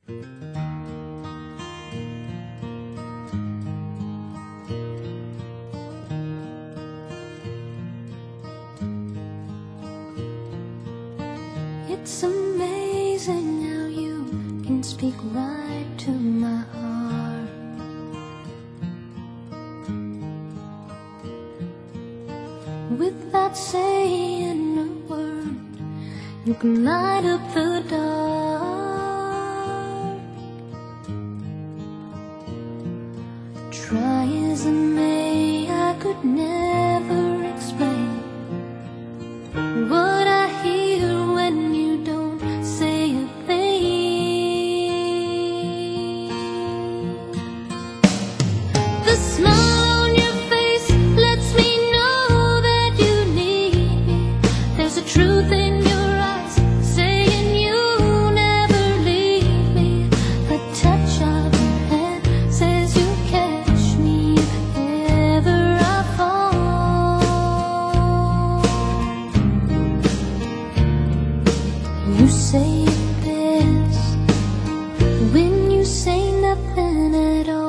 It's amazing how you can speak right to my heart. Without saying a word, you can light up the dark. Try as I may, I could never explain what I hear when you don't say a thing. The smile on your face lets me know that you need me. There's a truth in your eyes saying you'll never leave me. The touch of your hand says you'll catch me if ever I fall. You say it best when you say nothing at all.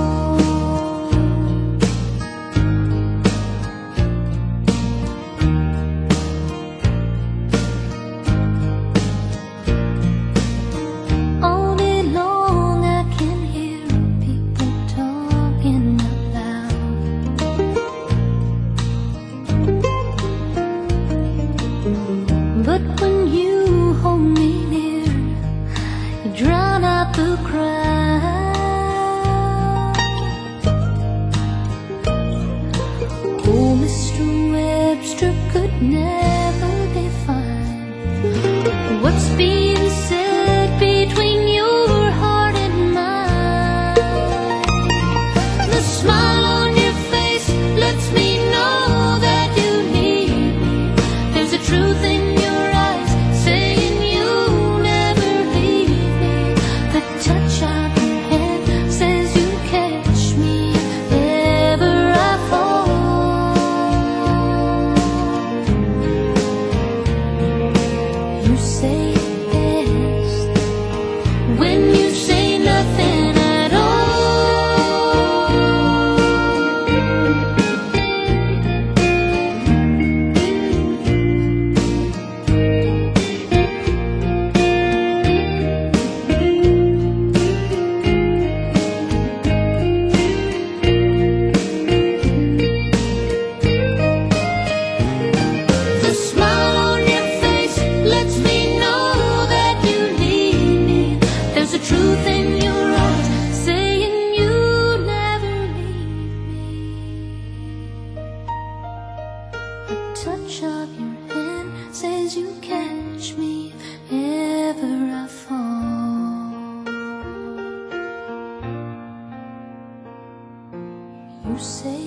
All day long I can hear people talking out loud. But when you hold me near, you drown out the crowd. Oh, Mr. Webster could never define what's being said between your heart and mine. The smile on your face lets me know that you need me. There's a truth in your eyes saying you'll never leave me. The touch of your hand says you'll catch me if ever I fall. You say it best when you say nothing at all. The smile on your face lets me know that you need me. There's a truth in your eyes saying you'll never leave me. A touch of your hand says you catch me if ever I fall. You say